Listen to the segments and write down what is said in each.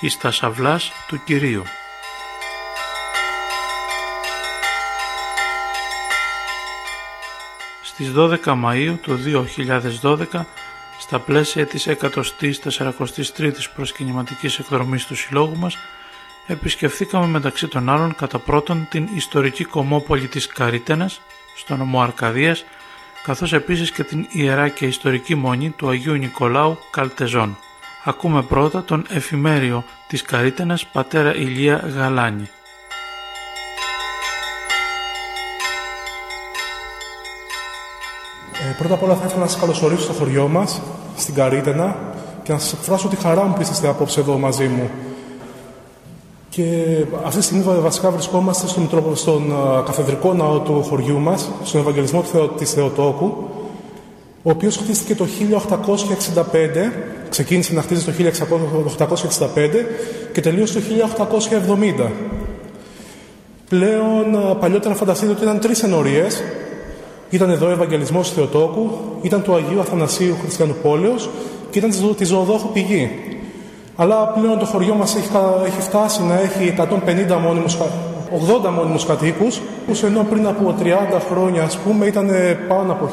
εις τα σαυλάς του Κυρίου. Στις 12 Μαΐου του 2012, στα πλαίσια της 143ης προσκυνηματικής εκδρομής του Συλλόγου μας, επισκεφθήκαμε μεταξύ των άλλων κατά πρώτον την ιστορική κομμόπολη της Καρύττενας, στο νομό Αρκαδίας, καθώς επίσης και την ιερά και ιστορική μονή του Αγίου Νικολάου Καλτεζών. Ακούμε πρώτα τον εφημέριο της Καρύττενας, πατέρα Ηλία Γαλάνη. Πρώτα απ' όλα θα ήθελα να σας καλωσορίσω στο χωριό μας, στην Καρύττενα, και να σας εκφράσω τη χαρά μου που είστε απόψε εδώ μαζί μου. Και αυτή τη στιγμή βασικά βρισκόμαστε στον καθεδρικό ναό του χωριού μας, στον Ευαγγελισμό της Θεοτόκου, ο οποίος χτίστηκε το 1865, ξεκίνησε να χτίζει το 1865 και τελείωσε το 1870. Πλέον, παλιότερα φανταστείτε ότι ήταν 3 ενορίες. Ήταν εδώ ο Ευαγγελισμός της Θεοτόκου, ήταν του Αγίου Αθανασίου Χριστιανουπόλεως και ήταν της Ζωοδόχου Πηγή. Αλλά πλέον το χωριό μας έχει φτάσει να έχει 80 μόνιμους κατοίκους, ενώ πριν από 30 χρόνια, ας πούμε, ήταν πάνω από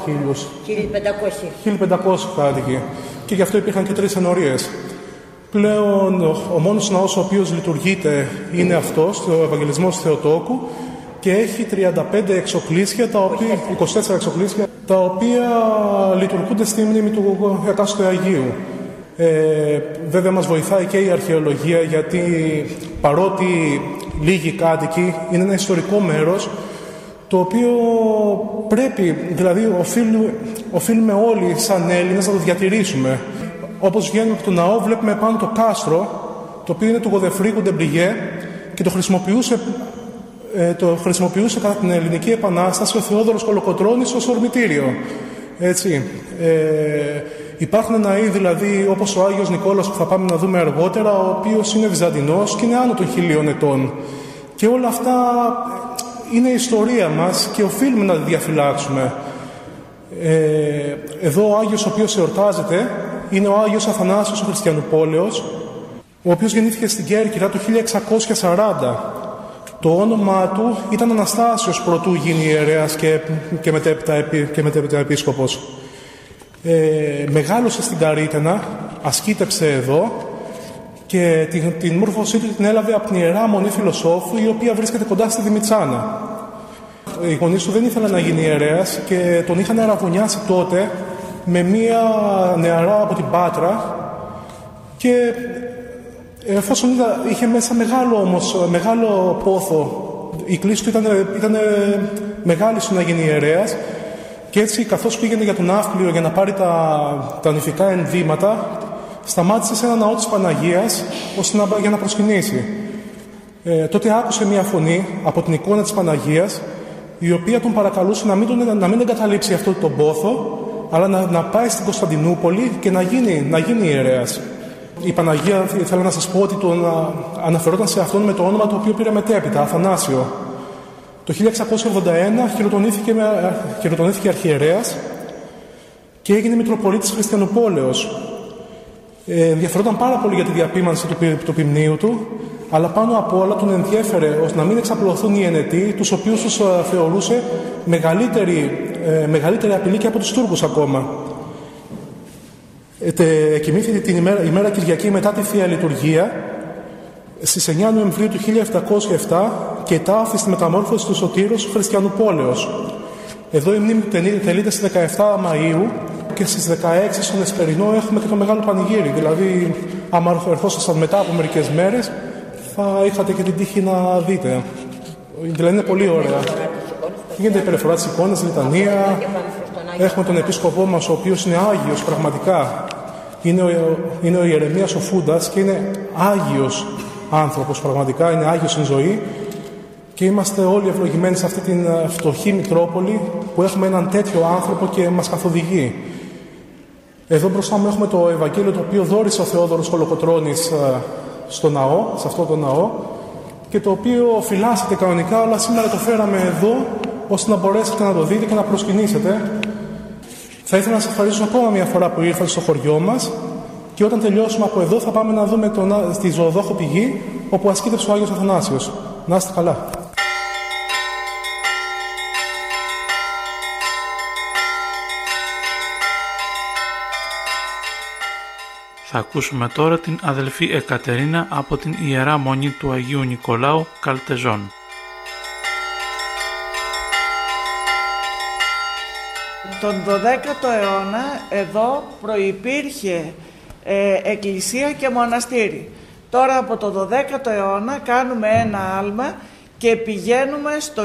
1.500 κάτοικοι. Και γι' αυτό υπήρχαν και 3 ενορίες. Πλέον ο μόνος ναός ο οποίος λειτουργείται είναι αυτός, ο Ευαγγελισμός της Θεοτόκου, και έχει 35 εξοκλήσια, 24 εξοκλήσια, τα οποία λειτουργούνται στη μνήμη του εκάστοτε Αγίου. Βέβαια μας βοηθάει και η αρχαιολογία, γιατί παρότι λίγοι κάτοικοι, είναι ένα ιστορικό μέρος, το οποίο πρέπει, δηλαδή οφείλουμε όλοι σαν Έλληνες να το διατηρήσουμε. Όπως βγαίνουμε από το ναό, βλέπουμε πάνω το κάστρο, το οποίο είναι του Γοδεφρίγου Ντεμπριγέ και το χρησιμοποιούσε κατά την Ελληνική Επανάσταση ο Θεόδωρος Κολοκοτρώνης ως ορμητήριο. Έτσι. Υπάρχουν ναοί, δηλαδή, όπως ο Άγιος Νικόλαος που θα πάμε να δούμε αργότερα, ο οποίος είναι βυζαντινός και είναι άνω των 1000 ετών. Και όλα αυτά είναι η ιστορία μας και οφείλουμε να τη διαφυλάξουμε. Εδώ ο Άγιος ο οποίος εορτάζεται είναι ο Άγιος Αθανάσιος ο Χριστιανουπόλεως, ο οποίος γεννήθηκε στην Κέρκυρα το 1640. Το όνομά του ήταν Αναστάσιος προτού γίνει ιερέας και μετέπειτα επίσκοπος. Μεγάλωσε στην Καρύττενα, ασκήτεψε εδώ και την μόρφωσή του την έλαβε από την Ιερά Μονή Φιλοσόφου, η οποία βρίσκεται κοντά στη Δημητσάνα. Οι γονείς του δεν ήθελαν να γίνει ιερέας και τον είχαν αραβωνιάσει τότε με μία νεαρά από την Πάτρα, και εφόσον είχε μέσα μεγάλο πόθο, η κλίση του ήταν μεγάλη στο να γίνει ιερέας, και έτσι καθώς πήγαινε για τον ναύπλιο για να πάρει τα νηφικά ενδύματα, σταμάτησε σε ένα ναό της Παναγίας για να προσκυνήσει. Τότε άκουσε μια φωνή από την εικόνα της Παναγίας, η οποία τον παρακαλούσε να μην εγκαταλείψει αυτό τον πόθο, αλλά να πάει στην Κωνσταντινούπολη και να γίνει ιερέας. Η Παναγία, θέλω να σας πω ότι αναφερόταν σε αυτόν με το όνομα το οποίο πήρε μετέπειτα, Αθανάσιο. Το 1681 χειροτονήθηκε αρχιερέας και έγινε Μητροπολίτης Χριστιανουπόλεως. Ενδιαφερόταν πάρα πολύ για τη διαπίμανση του ποιμνίου του, αλλά πάνω απ' όλα τον ενδιέφερε ώστε να μην εξαπλωθούν οι ενετοί, τους οποίους τους θεωρούσε μεγαλύτερη απειλή και από τους Τούρκους ακόμα. Κοιμήθηκε την ημέρα Κυριακή μετά τη Θεία Λειτουργία στις 9 Νοεμβρίου του 1707 και τάφη στη μεταμόρφωση του Σωτήρος Χριστιανουπόλεως. Εδώ η μνήμη τελείται στις 17 Μαΐου και στις 16 στον Εσπερινό έχουμε και το Μεγάλο Πανηγύρι. Δηλαδή, άμα ερχόσασταν μετά από μερικές μέρες, θα είχατε και την τύχη να δείτε. Δηλαδή, είναι πολύ ωραία. Γίνεται η περιφορά της εικόνας, λιτανία. Έχουμε τον επίσκοπό μας, ο οποίος είναι Άγιος πραγματικά. Είναι ο Ιερεμίας ο Φούντας και είναι Άγιος άνθρωπος πραγματικά, είναι Άγιος εν ζωή, και είμαστε όλοι ευλογημένοι σε αυτή την φτωχή Μητρόπολη που έχουμε έναν τέτοιο άνθρωπο και μας καθοδηγεί. Εδώ μπροστά μου έχουμε το Ευαγγέλιο το οποίο δώρισε ο Θεόδωρος Κολοκοτρώνης στο ναό, σε αυτό το ναό, και το οποίο φυλάσσεται κανονικά, αλλά σήμερα το φέραμε εδώ ώστε να μπορέσετε να το δείτε και να προσκυνήσετε. Θα ήθελα να σας ευχαριστήσω ακόμα μια φορά που ήρθατε στο χωριό μας Και όταν τελειώσουμε από εδώ θα πάμε να δούμε στη Ζωοδόχο πηγή, όπου ασκήτευσε ο Άγιος Αθανάσιος. Να είστε καλά. Θα ακούσουμε τώρα την αδελφή Εκατερίνα από την Ιερά Μονή του Αγίου Νικολάου Καλτεζών. Τον 12ο αιώνα εδώ προϋπήρχε εκκλησία και μοναστήρι. Τώρα από το 12ο αιώνα κάνουμε ένα άλμα και πηγαίνουμε στο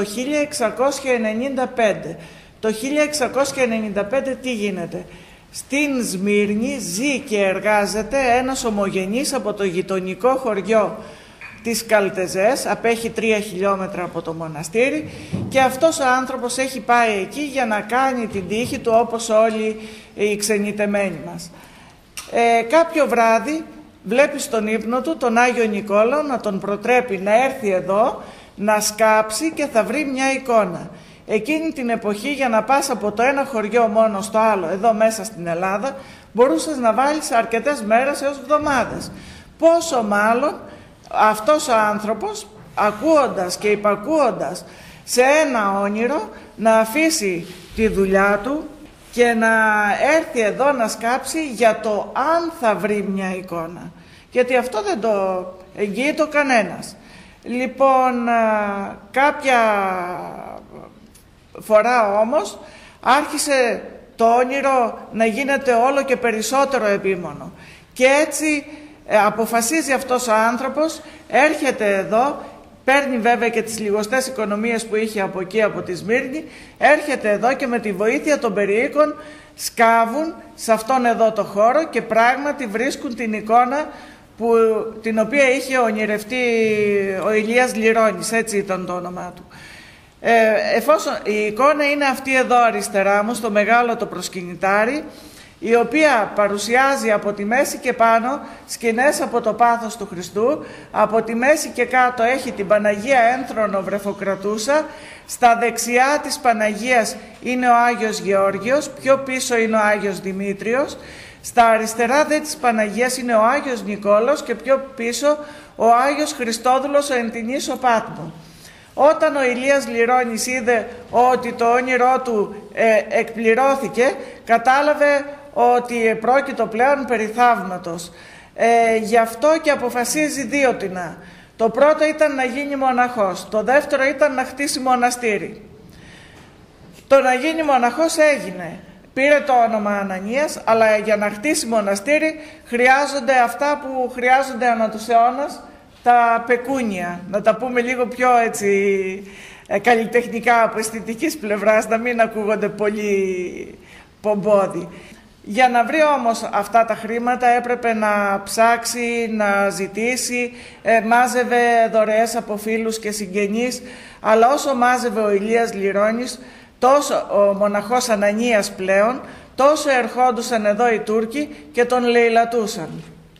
1695. Το 1695 τι γίνεται? Στην Σμύρνη ζει και εργάζεται ένας ομογενής από το γειτονικό χωριό της Καλτεζές, απέχει 3 χιλιόμετρα από το μοναστήρι, και αυτός ο άνθρωπος έχει πάει εκεί για να κάνει την τύχη του όπως όλοι οι ξενιτεμένοι μας. Κάποιο βράδυ βλέπει στον ύπνο του τον Άγιο Νικόλαο να τον προτρέπει να έρθει εδώ, να σκάψει και θα βρει μια εικόνα. Εκείνη την εποχή, για να πας από το ένα χωριό μόνο στο άλλο, εδώ μέσα στην Ελλάδα, μπορούσες να βάλεις αρκετές μέρες έως εβδομάδες. Πόσο μάλλον αυτός ο άνθρωπος, ακούοντας και υπακούοντας σε ένα όνειρο, να αφήσει τη δουλειά του και να έρθει εδώ να σκάψει για το αν θα βρει μια εικόνα. Γιατί αυτό δεν το εγγυείται κανένας. Λοιπόν, κάποια φορά όμως άρχισε το όνειρο να γίνεται όλο και περισσότερο επίμονο. Και έτσι αποφασίζει αυτός ο άνθρωπος, έρχεται εδώ, παίρνει βέβαια και τις λιγοστές οικονομίες που είχε από εκεί, από τη Σμύρνη, έρχεται εδώ και με τη βοήθεια των περιοίκων σκάβουν σε αυτόν εδώ το χώρο και πράγματι βρίσκουν την εικόνα την οποία είχε ονειρευτεί ο Ηλίας Λιρώνης, έτσι ήταν το όνομά του. Εφόσον η εικόνα είναι αυτή εδώ αριστερά μου, στο μεγάλο το προσκυνητάρι, η οποία παρουσιάζει από τη μέση και πάνω σκηνές από το πάθος του Χριστού, από τη μέση και κάτω έχει την Παναγία Ένθρονο Βρεφοκρατούσα, στα δεξιά της Παναγίας είναι ο Άγιος Γεώργιος, πιο πίσω είναι ο Άγιος Δημήτριος, στα αριστερά δε της Παναγίας είναι ο Άγιος Νικόλαος και πιο πίσω ο Άγιος Χριστόδουλος ο Εντινής ο Πάτμου. Όταν ο Ηλίας Λιρώνης είδε ότι το όνειρό του εκπληρώθηκε, κατάλαβε ότι πρόκειτο πλέον περί θαύματος. Γι' αυτό και αποφασίζει δύο τινά. Το πρώτο ήταν να γίνει μοναχός, το δεύτερο ήταν να χτίσει μοναστήρι. Το να γίνει μοναχός έγινε. Πήρε το όνομα Ανανίας, αλλά για να χτίσει μοναστήρι χρειάζονται αυτά που χρειάζονται ανά τους αιώνας, τα πεκούνια, να τα πούμε λίγο πιο έτσι καλλιτεχνικά από αισθητικής πλευράς, να μην ακούγονται πολύ πομπόδι. Για να βρει όμως αυτά τα χρήματα έπρεπε να ψάξει, να ζητήσει, μάζευε δωρεές από φίλους και συγγενείς, αλλά όσο μάζευε ο Ηλίας Λιρώνης, τόσο ο μοναχός Ανανίας πλέον, τόσο ερχόντουσαν εδώ οι Τούρκοι και τον λαιλατούσαν.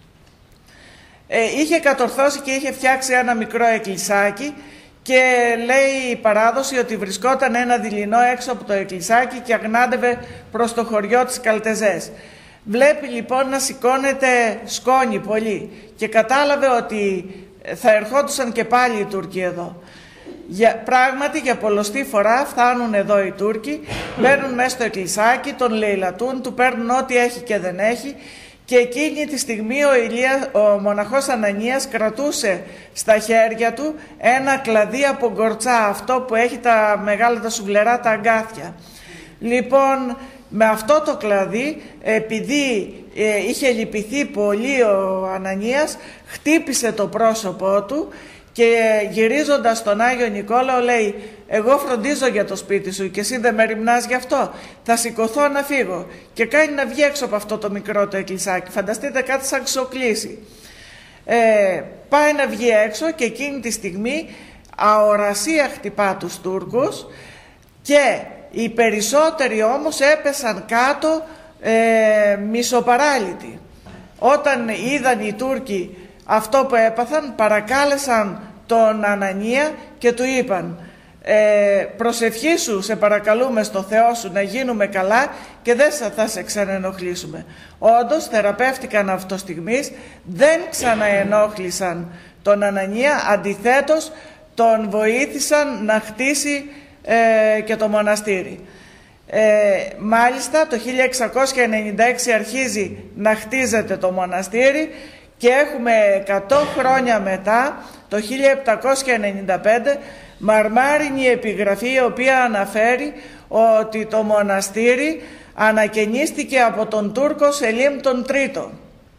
Είχε κατορθώσει και είχε φτιάξει ένα μικρό εκκλησάκι και λέει η παράδοση ότι βρισκόταν ένα δειλινό έξω από το εκκλησάκι και αγνάντευε προς το χωριό της Καλτεζές. Βλέπει λοιπόν να σηκώνεται σκόνη πολύ και κατάλαβε ότι θα ερχόντουσαν και πάλι οι Τούρκοι εδώ. Πράγματι για πολλοστή φορά φτάνουν εδώ οι Τούρκοι, μπαίνουν μέσα στο εκκλησάκι, τον λαιλατούν, του παίρνουν ό,τι έχει και δεν έχει. Και εκείνη τη στιγμή ο μοναχός Ανανίας κρατούσε στα χέρια του ένα κλαδί από γκορτσά, αυτό που έχει τα μεγάλα τα σουβλερά τα αγκάθια. Λοιπόν, με αυτό το κλαδί, επειδή είχε λυπηθεί πολύ ο Ανανίας, χτύπησε το πρόσωπό του και γυρίζοντας στον Άγιο Νικόλαο λέει «Εγώ φροντίζω για το σπίτι σου και εσύ δεν με ρημνάς γι' αυτό, θα σηκωθώ να φύγω». Και κάνει να βγει έξω από αυτό το μικρό το εκκλησάκι, φανταστείτε κάτι σαν ξοκλήσει. Πάει να βγει έξω και εκείνη τη στιγμή αορασία χτυπά τους Τούρκους και οι περισσότεροι όμως έπεσαν κάτω μισοπαράλυτοι. Όταν είδαν οι Τούρκοι αυτό που έπαθαν, παρακάλεσαν τον Ανανία και του είπαν προσευχή σου, σε παρακαλούμε στο Θεό σου να γίνουμε καλά και δεν θα σε ξαναενοχλήσουμε. Όντως θεραπεύτηκαν αυτοστιγμής, δεν ξαναενόχλησαν τον Ανανία, αντιθέτως τον βοήθησαν να χτίσει και το μοναστήρι. Μάλιστα το 1696 αρχίζει να χτίζεται το μοναστήρι και έχουμε 100 χρόνια μετά, το 1795, μαρμάρινη επιγραφή η οποία αναφέρει ότι το μοναστήρι ανακαινίστηκε από τον Τούρκο Σελίμ τον Τρίτο.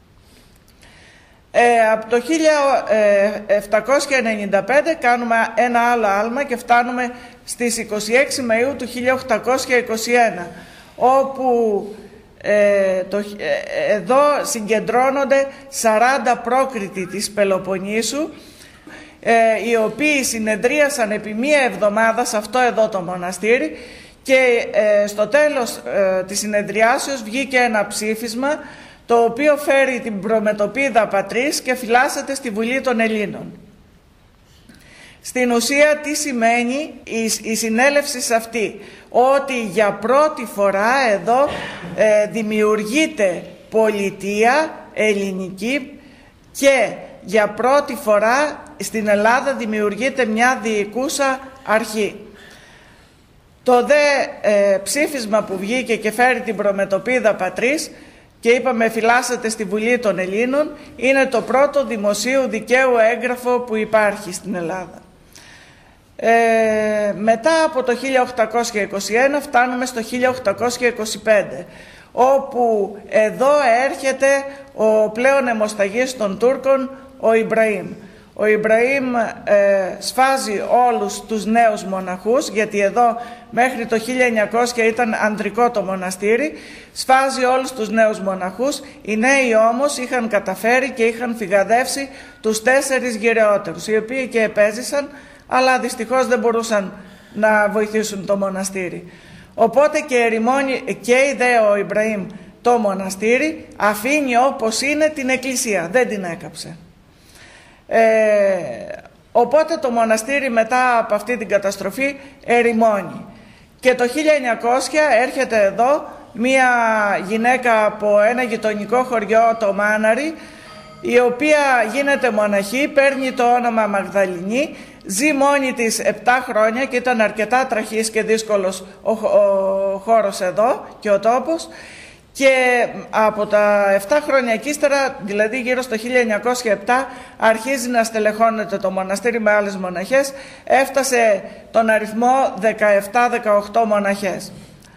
Από το 1795 κάνουμε ένα άλλο άλμα και φτάνουμε στις 26 Μαΐου του 1821, όπου εδώ συγκεντρώνονται 40 πρόκριτοι της Πελοποννήσου, οι οποίοι συνεδρίασαν επί μία εβδομάδα σε αυτό εδώ το μοναστήρι και στο τέλος της συνεδριάσεως βγήκε ένα ψήφισμα το οποίο φέρει την προμετωπίδα πατρίς και φυλάσσεται στη Βουλή των Ελλήνων. Στην ουσία τι σημαίνει η συνέλευση σε αυτή? Ότι για πρώτη φορά εδώ δημιουργείται πολιτεία ελληνική και για πρώτη φορά στην Ελλάδα δημιουργείται μια διοικούσα αρχή. Το δε ψήφισμα που βγήκε και φέρει την προμετωπίδα πατρίς και είπαμε φυλάσσεται στη Βουλή των Ελλήνων, είναι το πρώτο δημοσίου δικαίου έγγραφο που υπάρχει στην Ελλάδα. Μετά από το 1821 φτάνουμε στο 1825, όπου εδώ έρχεται ο πλέον αιμοσταγής των Τούρκων, ο Ιμπραήμ. Ο Ιμπραήμ σφάζει όλους τους νέους μοναχούς, γιατί εδώ μέχρι το 1900 ήταν ανδρικό το μοναστήρι, σφάζει όλους τους νέους μοναχούς. Οι νέοι όμως είχαν καταφέρει και είχαν φυγαδεύσει τους 4 γεραιότερους, οι οποίοι και επέζησαν, αλλά δυστυχώς δεν μπορούσαν να βοηθήσουν το μοναστήρι. Οπότε και ερημώνει και ο Ιμπραήμ το μοναστήρι, αφήνει όπως είναι την εκκλησία, δεν την έκαψε. Οπότε το μοναστήρι μετά από αυτή την καταστροφή ερημώνει. Και το 1900 έρχεται εδώ μία γυναίκα από ένα γειτονικό χωριό, το Μάναρι, η οποία γίνεται μοναχή, παίρνει το όνομα Μαγδαληνή, ζει μόνη της 7 χρόνια και ήταν αρκετά τραχής και δύσκολος ο χώρος εδώ και ο τόπος, και από τα 7 χρόνια και ύστερα, δηλαδή γύρω στο 1907, αρχίζει να στελεχώνεται το μοναστήρι με άλλες μοναχές, έφτασε τον αριθμό 17-18 μοναχές.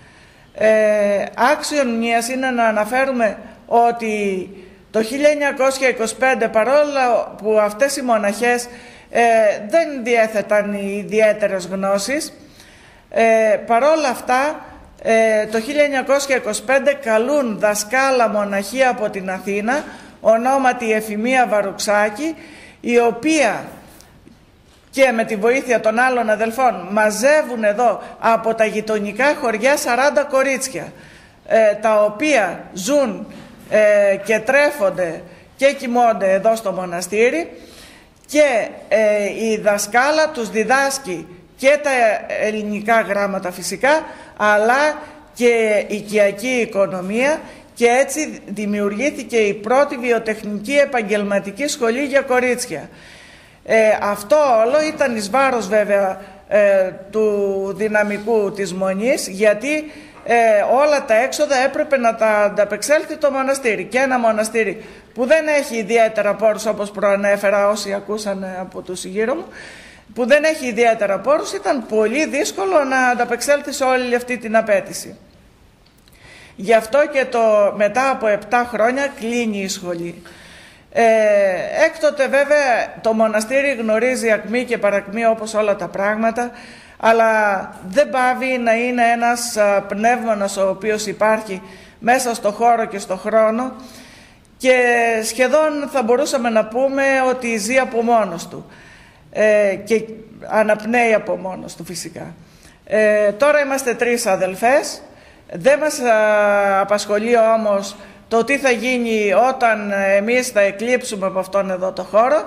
Άξιον μνήας είναι να αναφέρουμε ότι το 1925, παρόλο που αυτές οι μοναχές δεν διέθεταν ιδιαίτερες γνώσεις, παρόλα αυτά το 1925 καλούν δασκάλα μοναχή από την Αθήνα, ονόματι Εφημία Βαρουξάκη, η οποία και με τη βοήθεια των άλλων αδελφών μαζεύουν εδώ από τα γειτονικά χωριά 40 κορίτσια, τα οποία ζουν και τρέφονται και κοιμώνται εδώ στο μοναστήρι, και η δασκάλα τους διδάσκει και τα ελληνικά γράμματα φυσικά, αλλά και οικιακή οικονομία, και έτσι δημιουργήθηκε η πρώτη βιοτεχνική επαγγελματική σχολή για κορίτσια. Αυτό όλο ήταν εις βάρος βέβαια του δυναμικού της Μονής, γιατί όλα τα έξοδα έπρεπε να τα ανταπεξέλθει το μοναστήρι, και ένα μοναστήρι που δεν έχει ιδιαίτερα πόρους, όπως προανέφερα όσοι ακούσαν από τους γύρω μου, που δεν έχει ιδιαίτερα πόρους, ήταν πολύ δύσκολο να ανταπεξέλθει σε όλη αυτή την απέτηση. Γι' αυτό και μετά από 7 χρόνια κλείνει η σχολή. Έκτοτε βέβαια το μοναστήρι γνωρίζει ακμή και παρακμή όπως όλα τα πράγματα, αλλά δεν πάβει να είναι ένας πνεύμονας ο οποίος υπάρχει μέσα στο χώρο και στο χρόνο, και σχεδόν θα μπορούσαμε να πούμε ότι ζει από μόνος του και αναπνέει από μόνος του φυσικά. Τώρα είμαστε 3 αδελφές, δεν μας απασχολεί όμως το τι θα γίνει όταν εμείς θα εκλείψουμε από αυτόν εδώ το χώρο,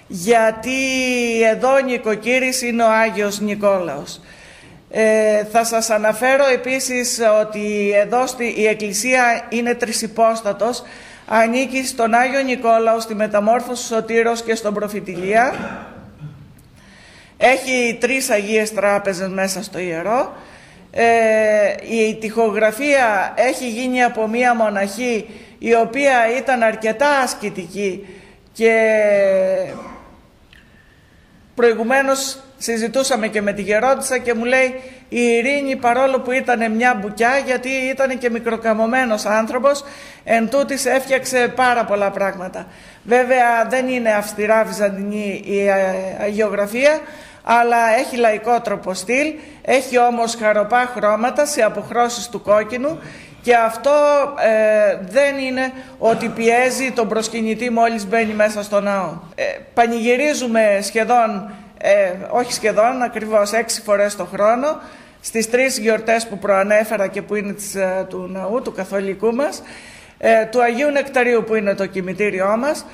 γιατί εδώ νοικοκύρης είναι ο Άγιος Νικόλαος. Θα σας αναφέρω επίσης ότι εδώ η εκκλησία είναι τρισυπόστατος, ανήκει στον Άγιο Νικόλαο, στη Μεταμόρφωση Σωτήρος και στον Προφητηλία. Έχει 3 Αγίες Τράπεζες μέσα στο ιερό. Η τοιχογραφία έχει γίνει από μία μοναχή η οποία ήταν αρκετά ασκητική και προηγουμένως συζητούσαμε και με τη γερόντισσα και μου λέει η Ειρήνη, παρόλο που ήταν μια μπουκιά, γιατί ήταν και μικροκαμωμένος άνθρωπος, εν τούτης έφτιαξε πάρα πολλά πράγματα. Βέβαια δεν είναι αυστηρά βυζαντινή η αγιογραφία, αλλά έχει λαϊκό τρόπο στυλ, έχει όμως χαροπά χρώματα σε αποχρώσεις του κόκκινου και αυτό δεν είναι ότι πιέζει τον προσκυνητή μόλις μπαίνει μέσα στο ναό. Πανηγυρίζουμε σχεδόν, όχι σχεδόν, ακριβώς 6 φορές το χρόνο, στις 3 γιορτές που προανέφερα και που είναι του ναού, του καθολικού μας, του Αγίου Νεκταρίου που είναι το κημητήριό μας,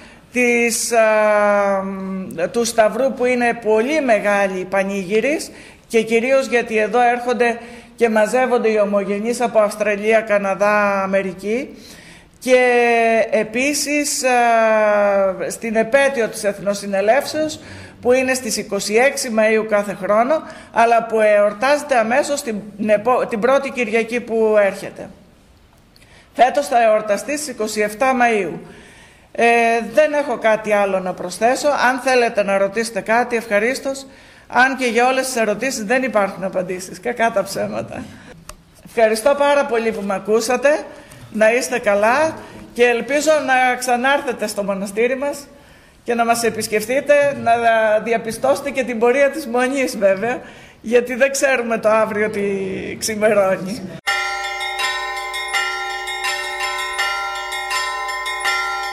του Σταυρού που είναι πολύ μεγάλη πανήγυρης και κυρίως γιατί εδώ έρχονται και μαζεύονται οι ομογενείς από Αυστραλία, Καναδά, Αμερική, και επίσης στην επέτειο της Εθνοσυνελεύσεως που είναι στις 26 Μαΐου κάθε χρόνο, αλλά που εορτάζεται αμέσως την πρώτη Κυριακή που έρχεται. Φέτος θα εορταστεί στις 27 Μαΐου. Δεν έχω κάτι άλλο να προσθέσω. Αν θέλετε να ρωτήσετε κάτι, ευχαρίστως. Αν και για όλες τις ερωτήσεις δεν υπάρχουν απαντήσεις. Κακά τα ψέματα. Ευχαριστώ πάρα πολύ που με ακούσατε. Να είστε καλά και ελπίζω να ξανάρθετε στο μοναστήρι μας και να μας επισκεφτείτε, να διαπιστώσετε και την πορεία της Μονής βέβαια, γιατί δεν ξέρουμε το αύριο τι ξημερώνει.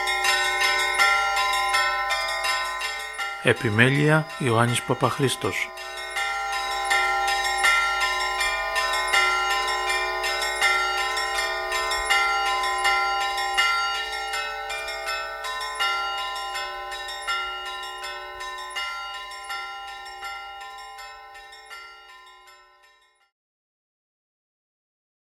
Επιμέλεια Ιωάννης Παπαχρήστος.